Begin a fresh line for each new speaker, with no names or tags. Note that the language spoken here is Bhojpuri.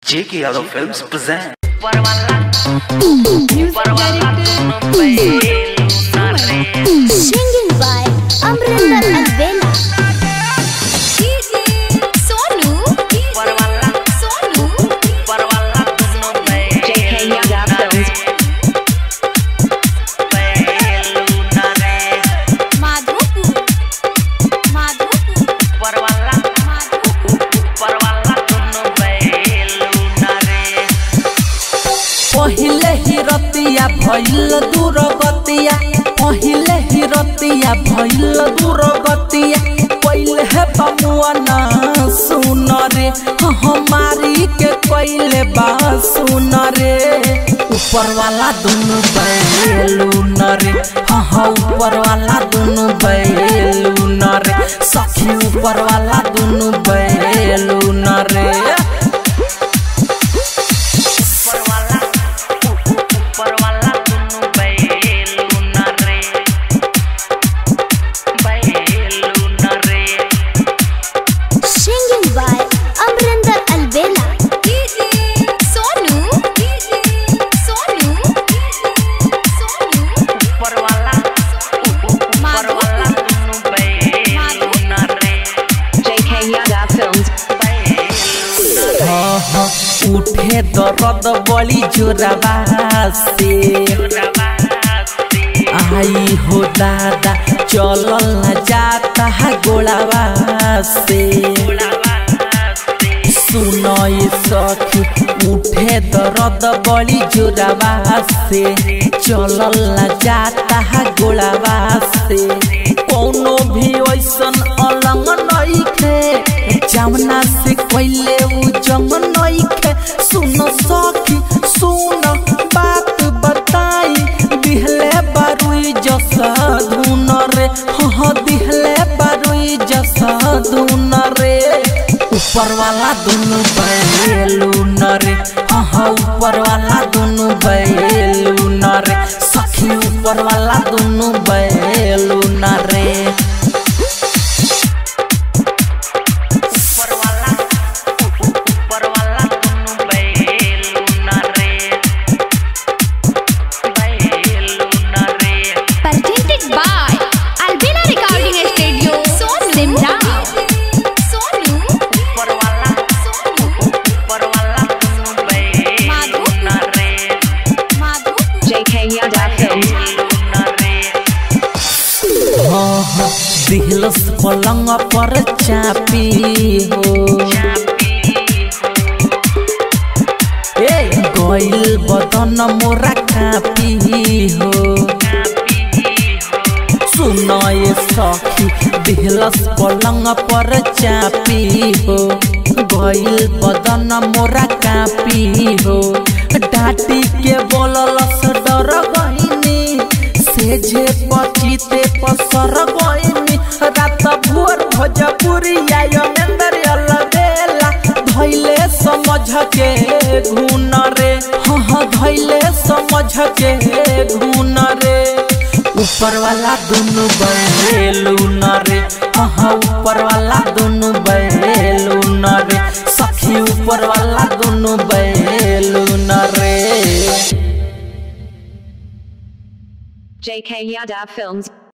J.K. Yadav Films present.
Singing by Amrinder Albela.
J.K. Yadav Films.
पहिले ही रतिया भइल दूर गतिया पहिले ही रतिया भइल दूर गतिया पहिले है बमुआ ना सुन रे हमारी के पहिले बा सुन रे ऊपर वाला दोनों बैलू न रे हाँ ऊपर वाला दोनों बैलू न रे सखी ऊपर वाला दोनों बैलू न रे
Singing by Amrinder Albela.
J.K. Yadav Films.
उठे दर्द बड़ी जोरबा से आई हो दादा चलल न जाता है गोलावा से सुनो ये सखी उठे दर्द बड़ी जोरबा से चलल न जाता है गोलावा से कोनो भी वैसन अलंग नहीं खे जामना से कोइले उ जंग नहीं खे सुनो सखी सुनो बात बताई दिहले बारुई जसा धुन रे हाँ दिहले बारुई जसा धुन रे ऊपर वाला दोनों बैलू न रे हाँ ऊपर वाला दोनों बैलू न रे सखी ऊपर वाला दोनों बैलू न रे
Presented by Albela Recording Studio, Simla.
J.K. Yadav Films.
दिहलस पलंग पर चापी हो ए गइल बदन मोरा कापी हो सुनो ये सखी दिहलस पलंग पर चापी हो गइल बदन मोरा कापी हो डाटी के बोललस डर गइनी से जे पचिते पसर गइनी रात भोर भोजपुरी आयो नंदर अलबेला धइले समझ के घुन रे हाँ धइले समझ के घुन रे ऊपर वाला दोनों बैलू न रे हाँ ऊपर वाला दोनों बैलू न रे सखी ऊपर वाला दोनों बैलू न रे
J.K. Yadav Films.